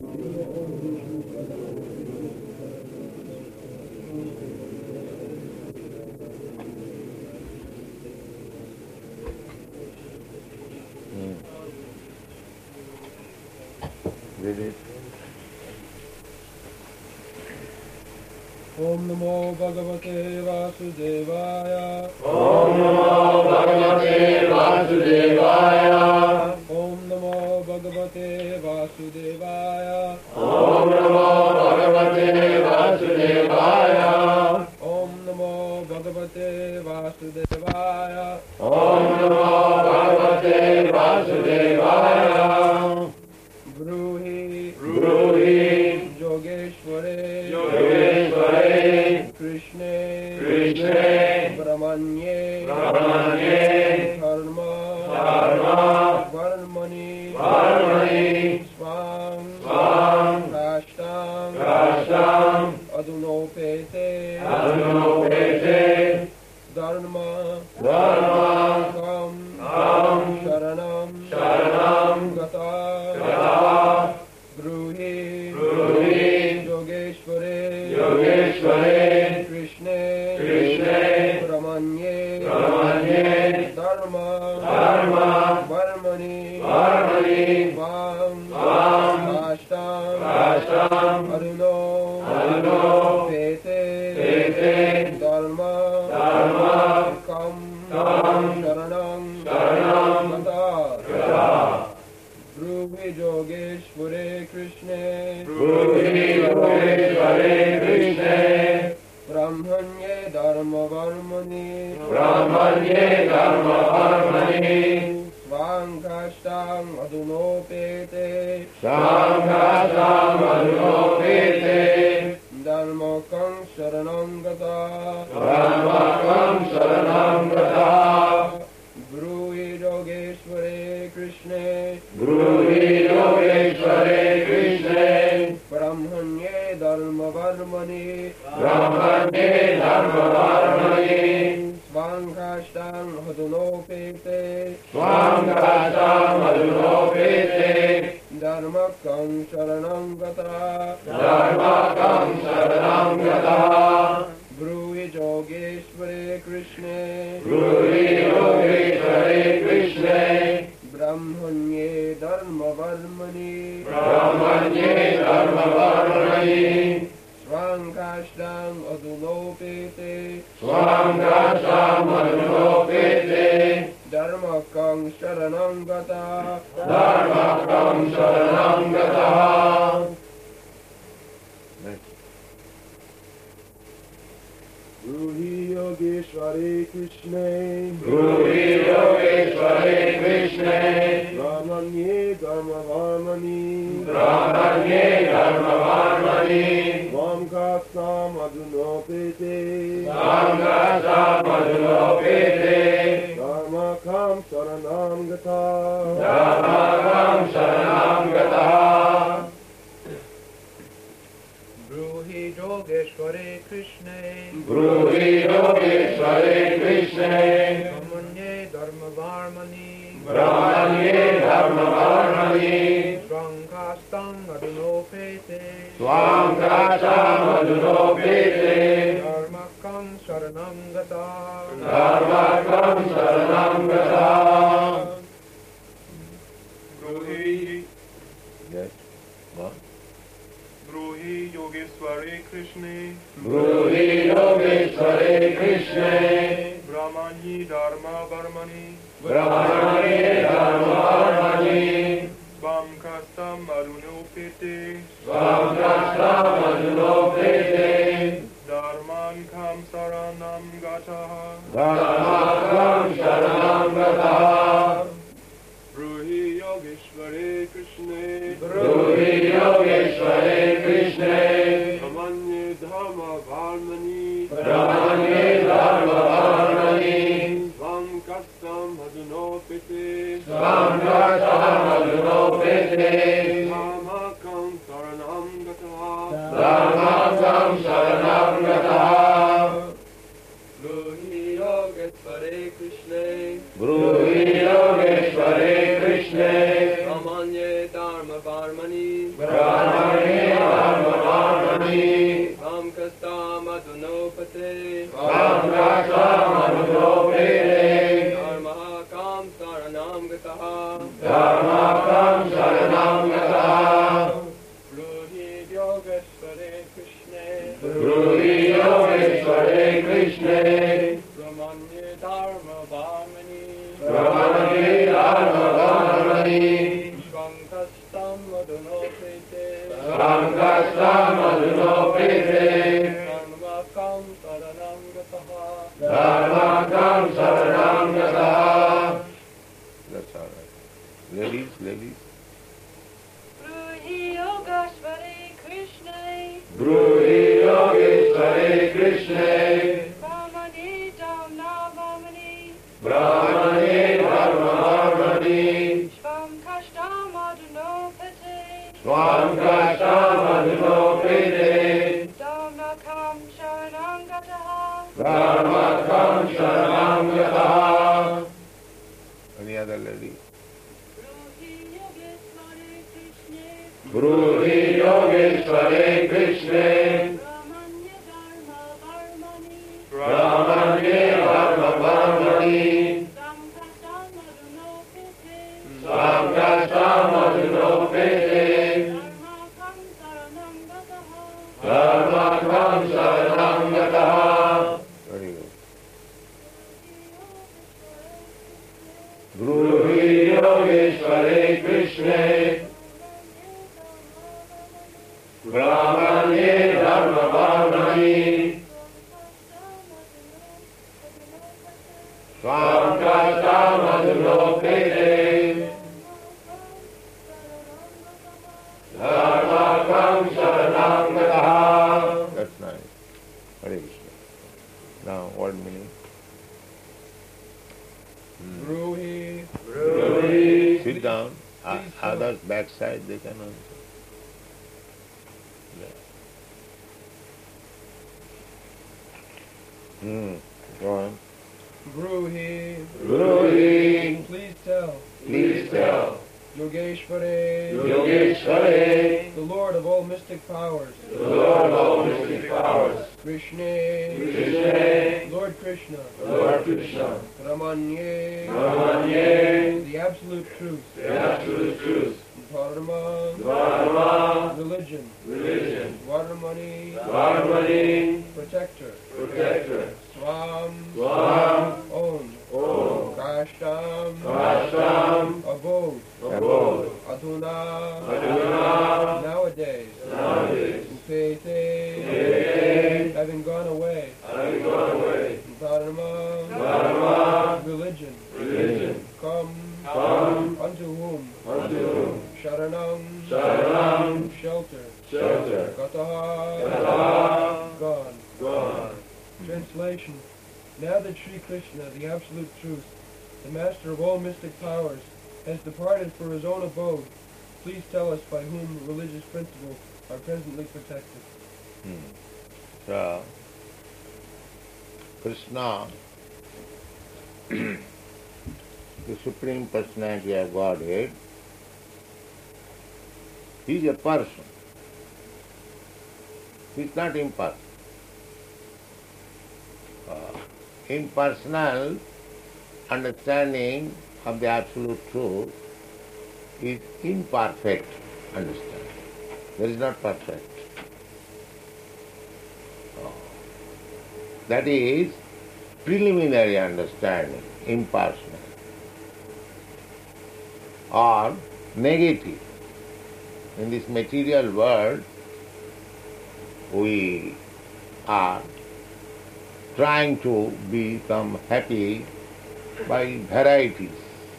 ओम नमो भगवते वासुदेवाय। ओम नमो भगवते वासुदेवाय। ओम नमो भगवते वासुदेवाय। ओम नमो भगवते वासुदेवाय। ओम नमो भगवते वासुदेवाय। ओम नमो भगवते वासुदेवाय। ब्रूहि ब्रूहि योगेश्वरे योगेश्वरे कृष्णे कृष्णे ब्रह्मण्ये ब्रह्मण्ये धर्म वर्मणि स्वां राष्ट्रां अधुनोपेते धर्म शरणं गता ब्रूहि योगेश्वरे कृष्णे ब्रह्मण्ये धर्म वर्मणि स्वां राष्ट्रां अधुनोपेते धर्म शरणं गता ब्रूहि योगेश्वरे कृष्णे ब्रह्मण्ये धर्म वर्मणि स्वां काष्ठां अधुनोपेते धर्मकं शरणं गता ब्रूहि योगेश्वरे कृष्णे ब्रह्मण्ये धर्म वर्मणि स्वां काष्ठां अधुनोपेते धर्मकं शरणं गता ब्रूहि योगेश्वरे कृष्णे ब्रह्मण्ये धर्म वर्मणि स्वां काष्ठां अधुनोपेते धर्मकं शरणं गता ब्रूहि योगेश्वरे कृष्णे ब्रह्मण्ये धर्म वर्मणि स्वां काष्ठां अधुनोपेते धर्मकं शरणं गता ब्रूहि योगेश्वरे कृष्णे ब्रह्मण्ये धर्म वर्मणि स्वां काष्ठां अधुनोपेते धर्मकं शरणं गता ब्रूहि योगेश्वरे कृष्णे ब्रह्मण्ये धर्म वर्मणि स्वां काष्ठां अधुनोपेते धर्मकं शरणं गतः ब्रूहि योगेश्वरे कृष्णे ब्रह्मण्ये धर्म वर्मणि स्वां काष्ठां अधुनोपेते धर्मकं शरणं गतः ब्रूहि योगेश्वरे कृष्णे ब्रह्मण्ये धर्म वर्मणि Varmani Brahmane Dharma Varmani Samkastam Adunopate Samkastam Adunopate Dharmakam Saranam Gataha Dharmakam Saranam Gataha Brudi Yogeshware Krishne Brudi Yogeshware Krishne Brahmanye Dharma Varmani Brahmane Dharma Varmani Shankastam Adunopate Samkastam Adunopate Dharmakam Saranam Gataha Dharmakam Saranam Gataha. That's all right. Ladies. Brudi Yogeshware Krishna Brudi Yogeshware Krishne Brahmani Dhamma Vamani Brahmane Dharma Varmani Shvam Kashtam Adunopate Swam Kashtam Adunopate Dhammakam Sharanam Gataha Dharmakam Sharanam Gataha. Any other lady? Brudi Yogeshware Krishna Brudi Yogeshware Krishne Brahmanya Dharma Varmani Brahmane Dharma Varmani Samkastam Adunopate Swam Kashtam Adunopate Dharmakam Saranam Gataha Dharmakam Saranam Gataha. Very good. Brudi Yogeshware Krishne Brahmane Dharma Varmani Swam Kashtam Adunopate Dharmakam Saranam Gataha. That's nice. Hare Krishna. Now, what meaning? Bruhi Sit down. Others backside, they can answer. Go on. Bruhi Brudi, Please tell please tell. Yogeshware Yogeshware, the Lord of all mystic powers the Lord of all mystic powers. Krishna Krishna, Lord Krishna Lord Krishna. Ramanye Brahmanye, the absolute truth the absolute truth. Dharma Dharma, religion religion. Varmani Varmani, protector protector. Swam Swam, Om Om, Kashtam Kashtam, Abode abode. Aduna Aduna, nowadays nowadays. Upete having gone away Having gone away. Dharma Dharma, religion religion. come Come unto whom unto whom? Sharanam Sharanam, shelter shelter. Gataha Gataha, gone. gone. Translation. Now that Sri Krishna, the absolute truth, the master of all mystic powers, has departed for his own abode, please tell us by whom religious principles are presently protected. So, Krishna, the Supreme Personality of Godhead, he is a person. He is not impersonal. Impersonal understanding of the absolute truth is imperfect understanding. That is not perfect. That is preliminary understanding, impersonal, or negative. In this material world, we are trying to become happy by varieties.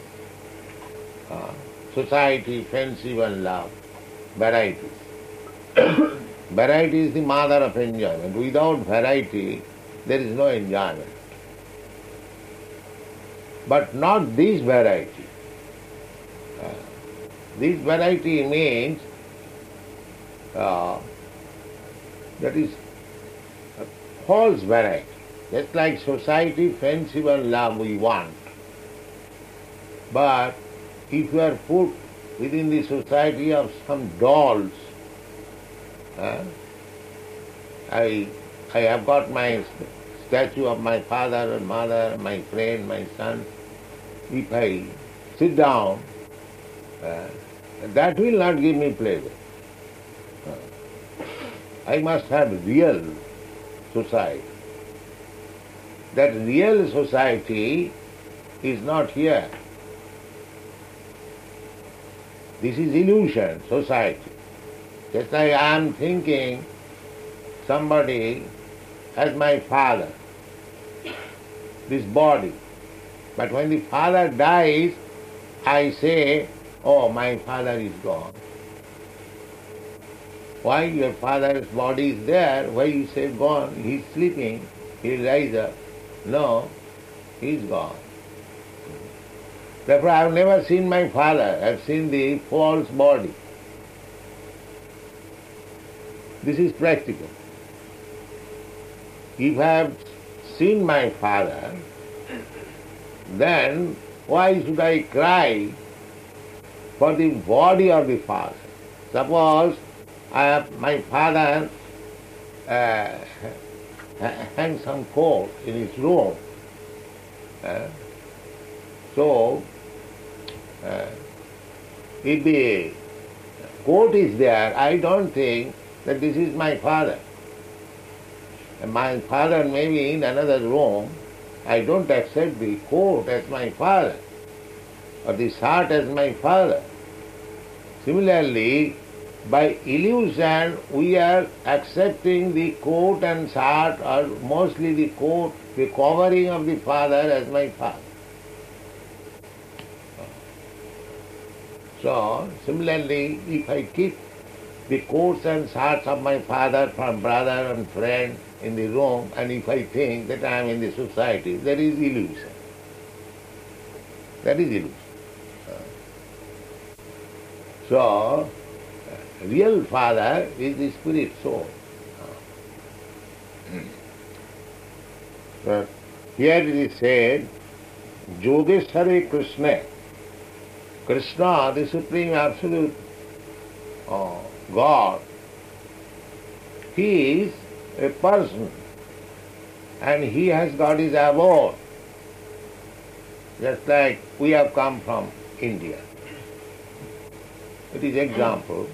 Society, friendship and love, varieties. Variety is the mother of enjoyment. Without variety, there is no enjoyment. But not this variety. This variety means that is a false variety. Just like society, friendship and love we want. But if you are put within the society of some dolls. I have got my statue of my father and mother, my friend, my son. If I sit down, that will not give me pleasure. I must have real society. That real society is not here. This is illusion, society. Just like I am thinking somebody as my father, this body. But when the father dies, I say, oh, my father is gone. Why your father's body is there? Why you say gone? He's sleeping, he'll rise up. No, he's gone. Therefore I have never seen my father, I have seen the false body. This is practical. If I have seen my father, then why should I cry for the body of the father? Suppose my father hangs some coat in his room. So, if the coat is there, I don't think that this is my father. My father may be in another room. I don't accept the coat as my father or the shirt as my father. Similarly, by illusion we are accepting the coat and shirt, or mostly the coat, the covering of the father as my father. So, similarly, if I keep the coats and shirts of my father from brother and friend in the room, and if I think that I am in the society, that is illusion. That is illusion. So, real father is the spirit soul. So, here it is said, Yogeshware Krishna. Krishna, the Supreme Absolute God, he is a person and he has got his abode. Just like we have come from India. It is example.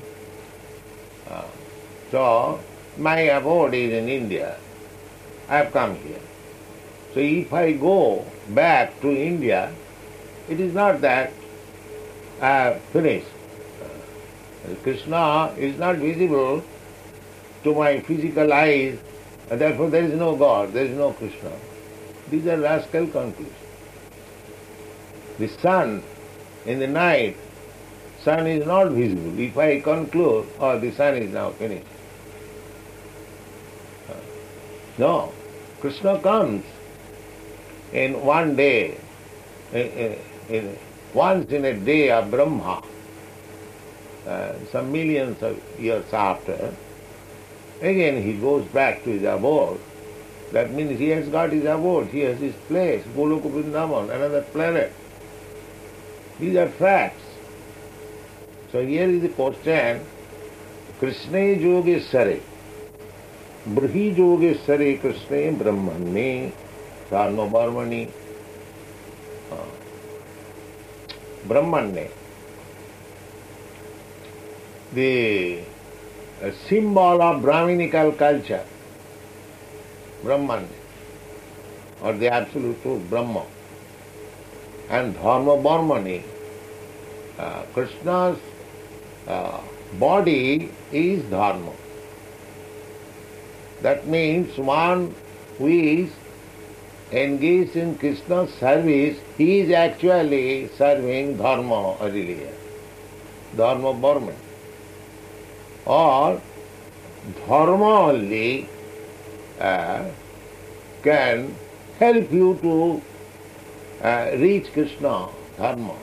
So, my abode is in India. I have come here. So if I go back to India, it is not that I have finished. Krishna is not visible to my physical eyes, and therefore there is no God, there is no Krishna. These are rascal conclusions. The sun in the night, sun is not visible. If I conclude, oh, the sun is now finished. No, Krishna comes in one day, once in a day of Brahma, some millions of years after. Again he goes back to his abode. That means he has got his abode, he has his place, Goloka Vrindavan, another planet. These are facts. So here is the question, Krishna Yogeshware, Brihi Yogeshware Krishna Brahmane, Sarno Brahmani, Brahmane. The symbol of Brahminical culture, Brahman, or the absolute truth, Brahma. And Dharma Brahmani, Krishna's body is Dharma. That means one who is engaged in Krishna's service, he is actually serving Dharma or religion, Dharma Brahman. Or Dharma only can help you to reach Krishna, Dharma.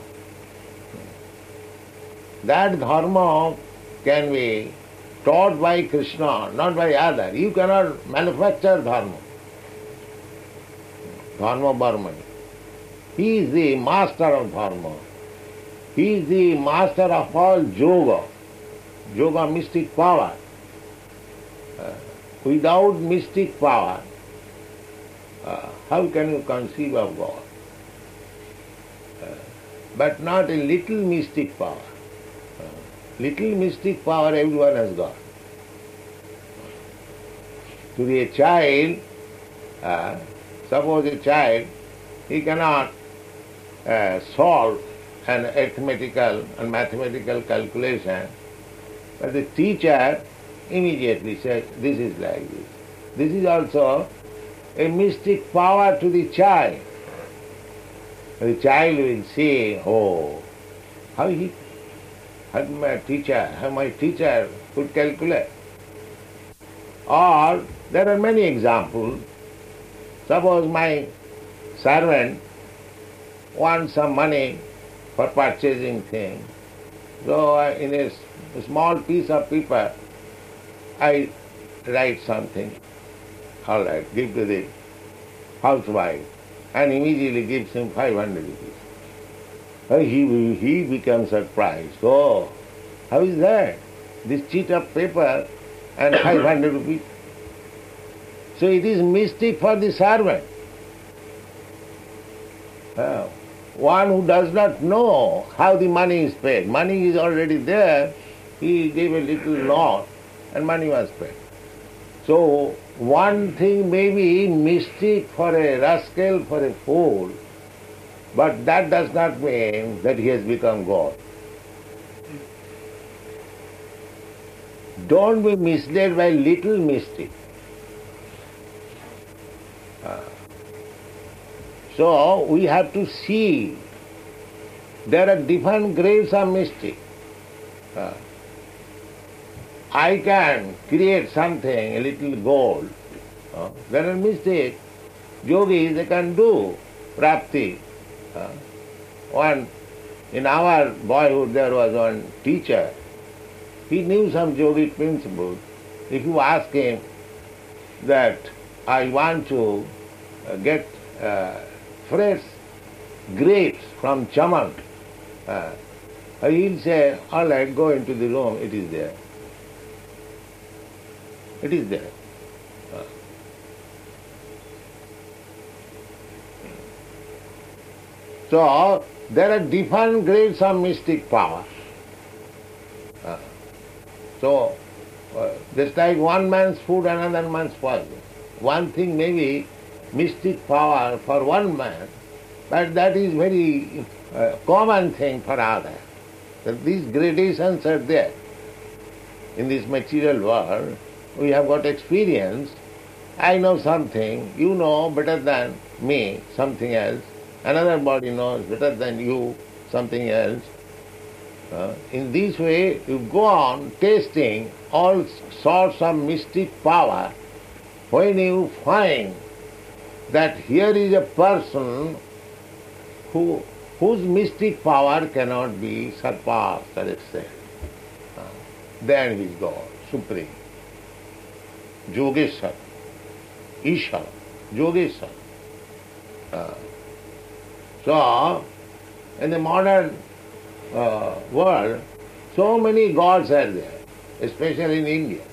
That Dharma can be taught by Krishna, not by other. You cannot manufacture Dharma. Dharma Brahmani. He is the master of Dharma. He is the master of all yoga, yoga mystic power. Without mystic power, how can you conceive of God? But not a little mystic power. Little mystic power everyone has got. To be a child, suppose a child, he cannot solve an arithmetical and mathematical calculation, but the teacher immediately says, this is like this. This is also a mystic power to the child. The child will say, oh, how my teacher could calculate. Or there are many examples. Suppose my servant wants some money for purchasing things. So in a small piece of paper, I write something. All right, give to the housewife, and immediately gives him 500 rupees. He becomes surprised. Oh, how is that? This sheet of paper and 500 rupees. So it is mystic for the servant. One who does not know how the money is paid. Money is already there. He gave a little note and money was paid. So one thing may be mystic for a rascal, for a fool, but that does not mean that he has become God. Don't be misled by little mystic. So we have to see there are different grades of mystic. I can create something, a little gold. There are mystics. Yogis, they can do prapti. In our boyhood there was one teacher. He knew some yogic principles. If you ask him that I want to get fresh grapes from chaman, he'll say, all right, go into the room, it is there. It is there. So, there are different grades of mystic power. So, just like one man's food, another man's poison. One thing may be mystic power for one man, but that is very common thing for others. That these gradations are there. In this material world, we have got experience. I know something, you know better than me something else. Another body knows better than you something else. In this way, you go on tasting all sorts of mystic power. When you find that here is a person whose mystic power cannot be surpassed or excelled, then he is God, Supreme. Yogeshwar, Ishvara, Yogeshwar. So, in the modern world, so many gods are there, especially in India.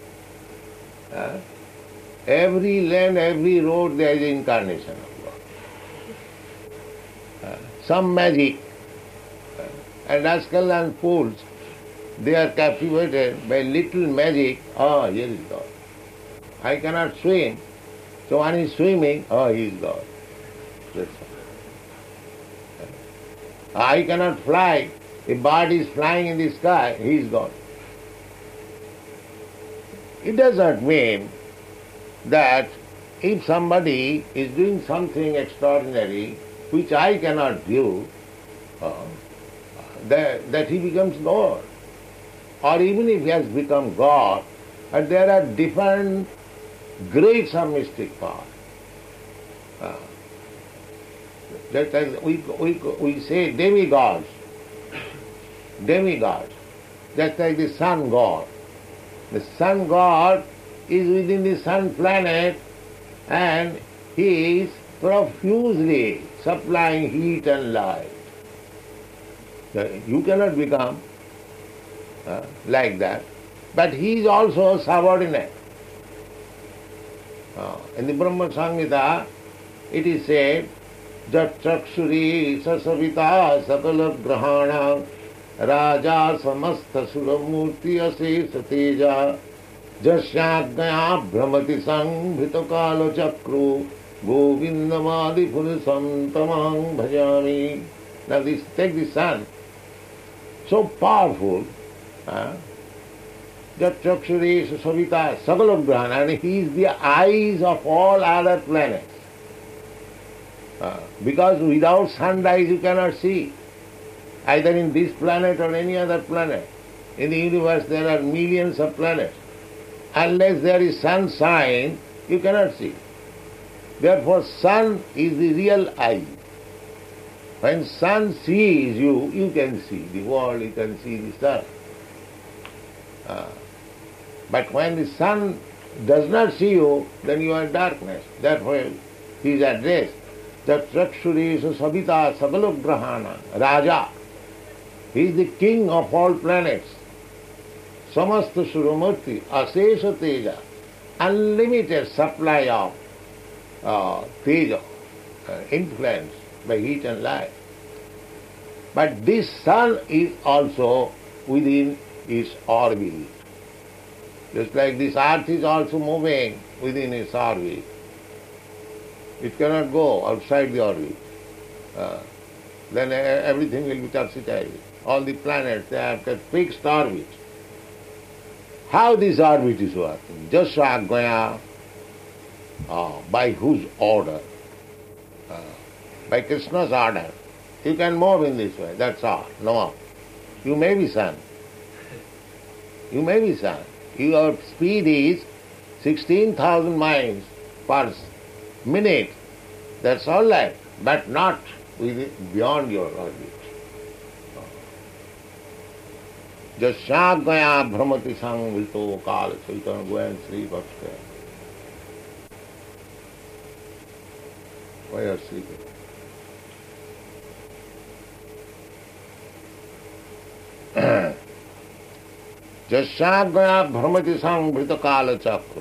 Every land, every road, there is incarnation of God. Some magic, and rascals and fools, they are captivated by little magic. Oh, here is God. I cannot swim, so one is swimming, oh, he is God. That's all. I cannot fly, a bird is flying in the sky, he is God. It does not mean that if somebody is doing something extraordinary which I cannot do, that he becomes God. Or even if he has become God, but there are different grades of mystic power. Just like we say demigods, just like the sun god. The sun god is within the sun planet and he is profusely supplying heat and light. You cannot become like that. But he is also subordinate. In the Brahma Samhita, it is said, Jat chakshuri sasavita sakala grahana raja samastha suramurti asesa teja jasyagaya brahmati sanghita kala chakru govindamadi purusam tamang bhajami. Now take the sun, so powerful, Jat chakshuri sasavita sakala grahana, and he is the eyes of all other planets. Because without sunrise you cannot see, either in this planet or any other planet. In the universe there are millions of planets. Unless there is sunshine, you cannot see. Therefore sun is the real eye. When sun sees you, you can see the world, you can see the sun. But when the sun does not see you, then you are in darkness. Therefore he is addressed. That Chakshuri Sabita Sagalograhana, Raja. He is the king of all planets. Samasta Surumurti, Asesha Teja, unlimited supply of Teja, influence by heat and light. But this sun is also within its orbit. Just like this earth is also moving within its orbit. It cannot go outside the orbit. Then everything will be topsy-turvy. All the planets, they have that fixed orbit. How this orbit is working? Jasagaya, by whose order? By Krishna's order. You can move in this way, that's all. No more. You may be sun. You may be sun. Your speed is 16,000 miles per minute, that's all right, but not beyond your orbit. Jasyagaya brahmati sangvito kala chaitanya, go and sleep upstairs. Why are you sleeping? Jasyagaya brahmati sangvito kala chakra.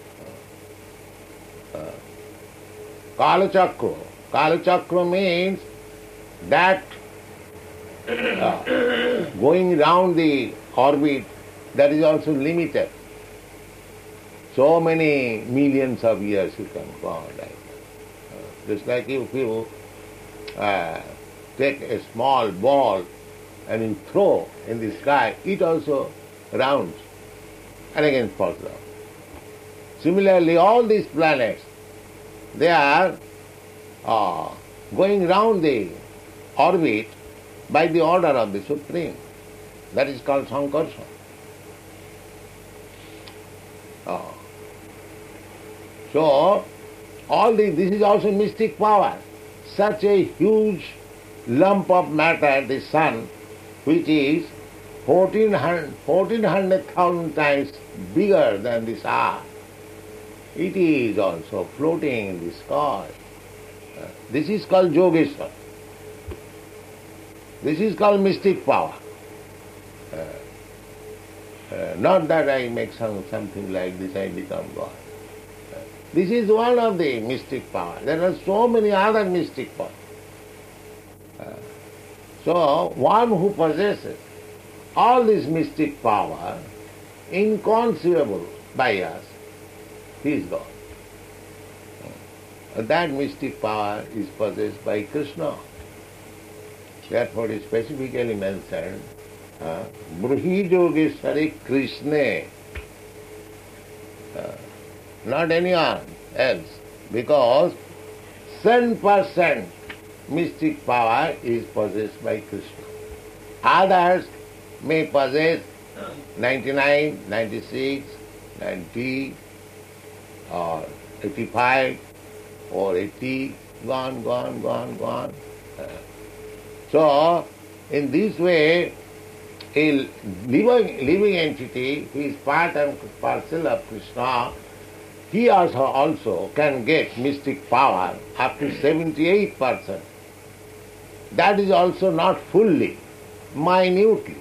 Kala Chakra. Kala Chakra means that going round the orbit, that is also limited. So many millions of years you can go on like that. Just like if you take a small ball and you throw in the sky, it also rounds and again falls down. Similarly, all these planets, they are going round the orbit by the order of the Supreme. That is called Sankarsana. So, this is also mystic power. Such a huge lump of matter, the sun, which is 1400,000 times bigger than this earth, it is also floating in the sky. This is called Yogeshwar. This is called mystic power. Not that I make something like this, I become God. This is one of the mystic power. There are so many other mystic powers. So, one who possesses all this mystic power, inconceivable by us, he is God. That mystic power is possessed by Krishna. Therefore, it is specifically mentioned, Bruhi Yogeshwari Krishna, not anyone else, because 7% mystic power is possessed by Krishna. Others may possess 99, 96, 90, or 85, or 80, gone. So, in this way, a living entity who is part and parcel of Krishna, he also can get mystic power up to 78%. That is also not fully. minutely.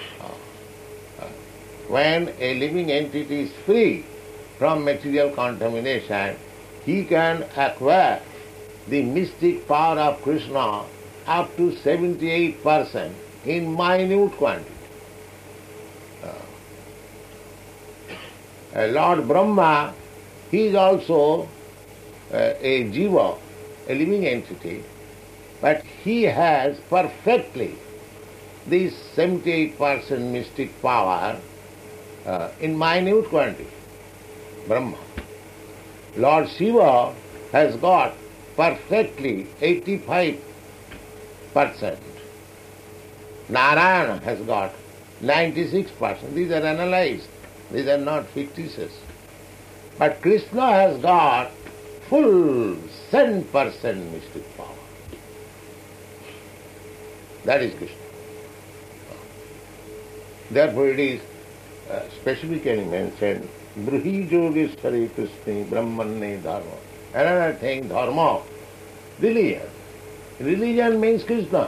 When a living entity is free from material contamination, he can acquire the mystic power of Krishna up to 78% in minute quantity. Lord Brahma, he is also a jiva, a living entity, but he has perfectly this 78% mystic power in minute quantity. Brahma. Lord Shiva has got perfectly 85%. Narayana has got 96%. These are analyzed. These are not fictitious. But Krishna has got full 100% mystic power. That is Krishna. Therefore it is specifically mentioned, Bruhi Yogeshwari Krishna Brahmanne Dharma. Another thing, dharma, religion. Religion means Krishna.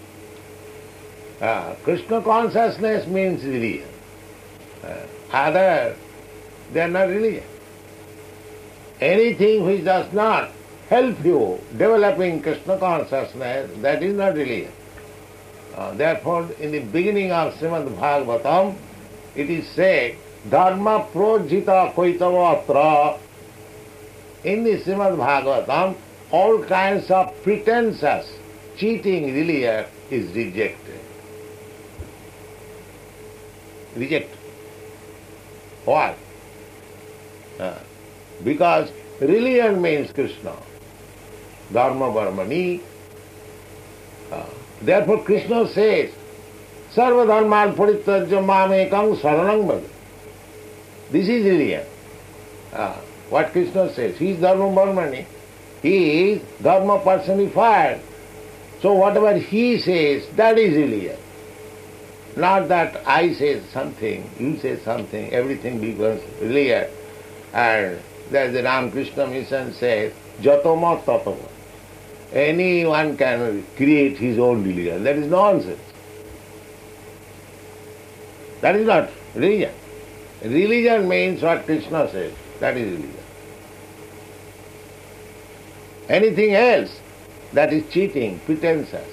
Krishna consciousness means religion. Other, they are not religion. Anything which does not help you developing Krishna consciousness, that is not religion. Therefore, in the beginning of Srimad Bhagavatam, it is said, Dharma projita koitavatra. In the Srimad Bhagavatam, all kinds of pretenses, cheating religion is rejected. Rejected. Why? Because religion means Krishna. Dharma Varmani. Therefore Krishna says, Sarva dharman parityajya mamekam saranam bhaj. This is religion. What Krishna says, he is Dharma Varmani. He is Dharma personified. So whatever he says, that is religion. Not that I say something, you say something, everything becomes religion. And as the Ramakrishna mission says, Jatoma Tatama. Anyone can create his own religion. That is nonsense. That is not religion. Religion means what Krishna says. That is religion. Anything else, that is cheating, pretenses.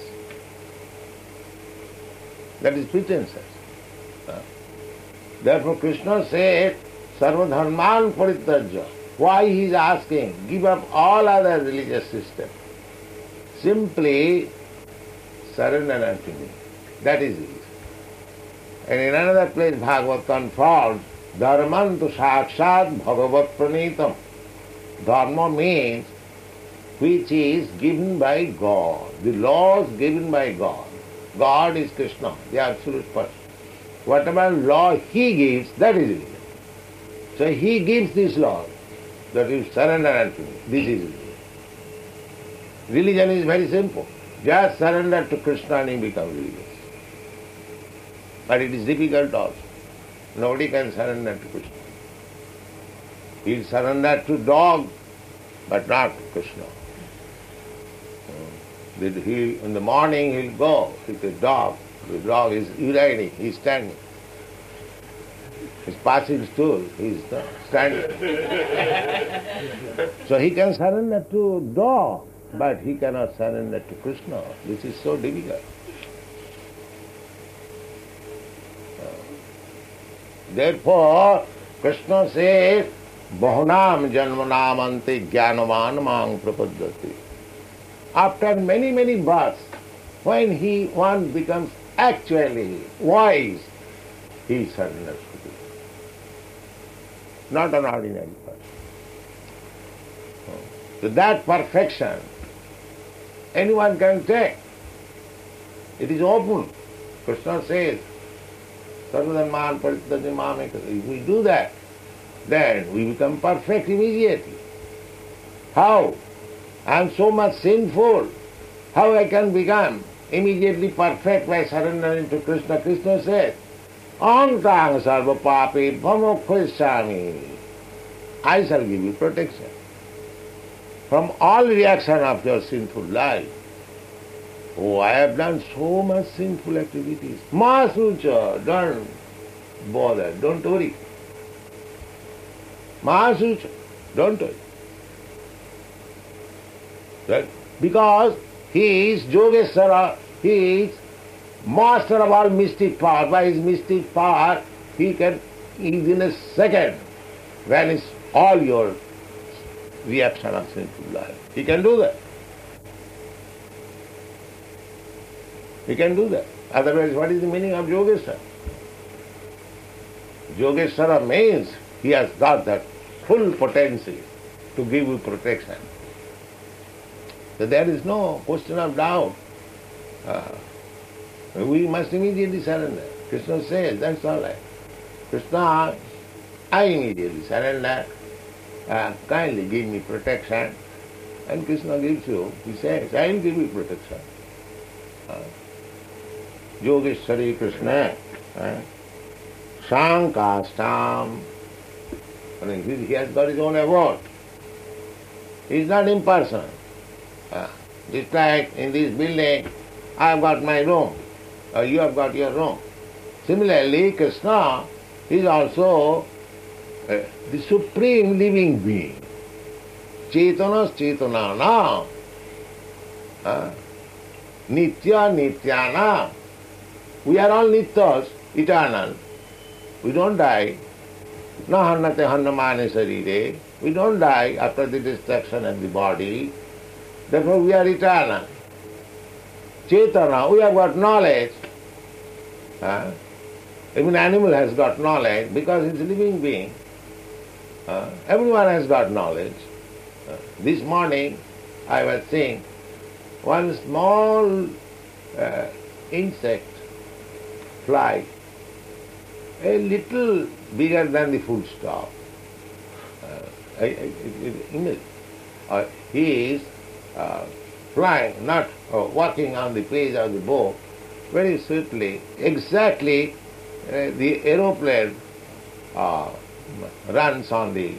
That is pretenses. Therefore Krishna said, Sarva dharman parityajya. Why he is asking? Give up all other religious systems. Simply surrender unto me. That is it. And in another place Bhagavad confirms, Dharmantu sakshat bhagavat pranitam. Dharma means which is given by God. The laws given by God. God is Krishna, the absolute person. Whatever law he gives, that is religion. So he gives this law, that you surrender unto me. This is religion. Religion is very simple. Just surrender to Krishna and you become religious. But it is difficult also. Nobody can surrender to Krishna. He'll surrender to dog, but not to Krishna. In the morning he'll go with the dog is urinating, he's standing. He's passing stool, he's standing. So he can surrender to dog, but he cannot surrender to Krishna. This is so difficult. Therefore, Krishna says, Bahunam janmanam ante jnanavan mang prapadyati. After many, many births, when one becomes actually wise, he surrenders to Krishna. Not an ordinary person. So that perfection, anyone can take. It is open. Krishna says, Sarvadharman parityajya mamekam. If we do that, then we become perfect immediately. How? I am so much sinful. How I can become immediately perfect by surrendering to Krishna? Krishna says, Ang tang sarva papi bhamokhoisami. I shall give you protection from all reaction of your sinful life. Oh, I have done so much sinful activities. Mahasucha, don't bother, don't worry. Mahasucha, don't worry. Right? Because he is Yogeshwara, he is master of all mystic power. By his mystic power, he can in a second vanish all your reaction of sinful life. He can do that. He can do that. Otherwise, what is the meaning of Yogeshwara? Yogeshwara means he has got that full potency to give you protection. So there is no question of doubt. We must immediately surrender. Krishna says, that's all right. Krishna, I immediately surrender. Kindly give me protection. And Krishna gives you, he says, I will give you protection. Yogeshwari Krishna, Shankastam. I mean, he has got his own abode. He is not impersonal. Just like in this building, I have got my room, or you have got your room. Similarly, Krishna is also the supreme living being. Chetanas chetanana, nitya nityana. We are all nityas, eternal. We don't die. Na hannate hannamane sarire. We don't die after the destruction of the body. Therefore we are eternal. Chetana, we have got knowledge. Even animal has got knowledge because it's a living being. Everyone has got knowledge. This morning I was seeing one small insect fly, a little bigger than the full stop. He is flying, not walking on the page of the boat, very swiftly. Exactly the aeroplane runs on the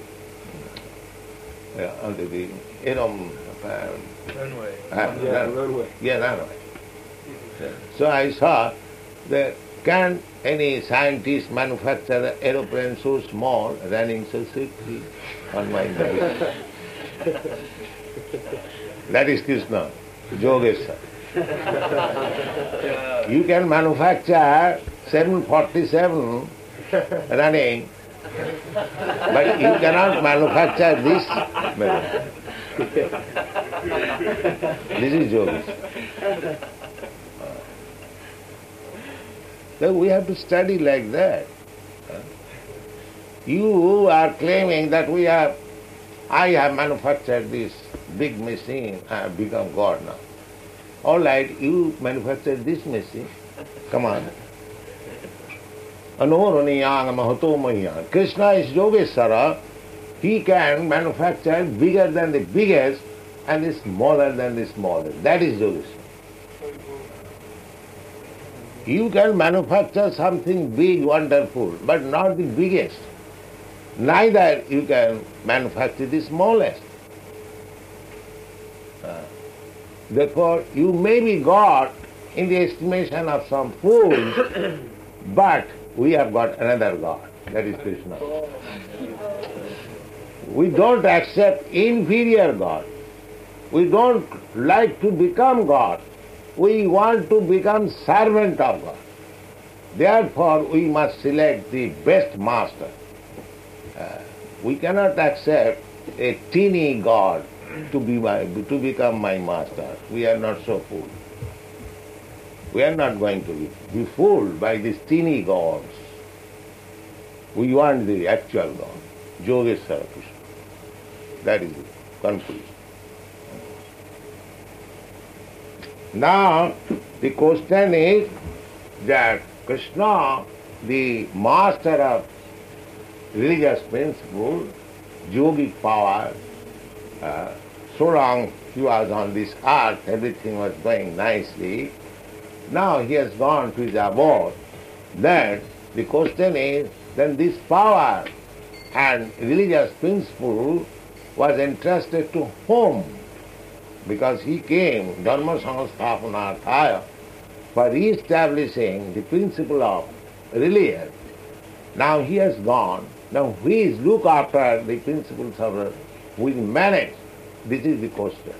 Runway. runway. Yeah, runway. So I saw that can any scientist manufacture an aeroplane so small, running so swiftly on my mind? That is Krishna, Yogeshwara. You can manufacture 747 running, but you cannot manufacture this. This is Yogeshwara. So we have to study like that. You are claiming that I have manufactured this big machine, I have become God now. All right, you manufactured this machine. Come on. Anoraniyang mahato mahiyan. Krishna is Yogeshwara. He can manufacture bigger than the biggest and smaller than the smallest. That is Yogeshwara. You can manufacture something big, wonderful, but not the biggest. Neither you can manufacture the smallest. Therefore, you may be God in the estimation of some fools, but we have got another God, that is Krishna. We don't accept inferior God. We don't like to become God. We want to become servant of God. Therefore, we must select the best master. We cannot accept a teeny God to become my master. We are not so fooled. We are not going to be fooled by these teeny gods. We want the actual God, Yogeshwara Krishna. That is the conclusion. Now, the question is that Krishna, the master of religious principle, yogic power, so long he was on this earth, everything was going nicely. Now he has gone to his abode. Then the question is, then this power and religious principle was entrusted to whom? because he came, Dharma Samasthapanarthaya, for re-establishing the principle of religion. Now he has gone. Now who is look after the principles of religion? Who will manage? This is the question.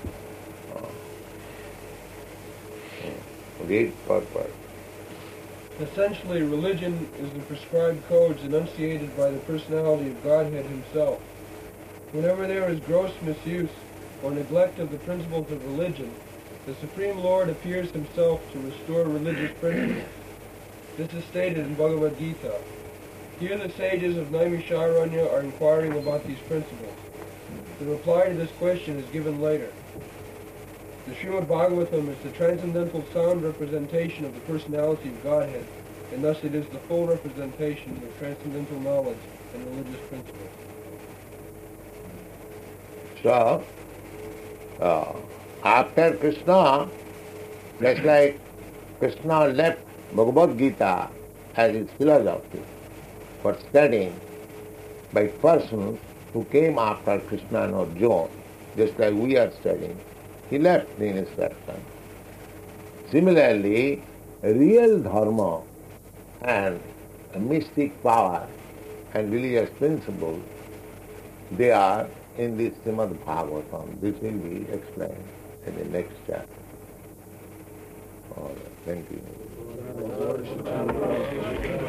Read purport. Essentially, religion is the prescribed codes enunciated by the personality of Godhead himself. Whenever there is gross misuse or neglect of the principles of religion, the Supreme Lord appears himself to restore religious principles. This is stated in Bhagavad Gita. Here the sages of Naimisharanya are inquiring about these principles. The reply to this question is given later. The Srimad Bhagavatam is the transcendental sound representation of the personality of Godhead, and thus it is the full representation of transcendental knowledge and religious principles. So, after Krishna, just like Krishna left Bhagavad Gita as his philosophy for studying by persons who came after Krishna and Arjuna, just like we are studying, he left the instruction. Similarly, real dharma and mystic power and religious principles, they are in this Srimad Bhagavatam. This will be explained in the next chapter. All right, thank you.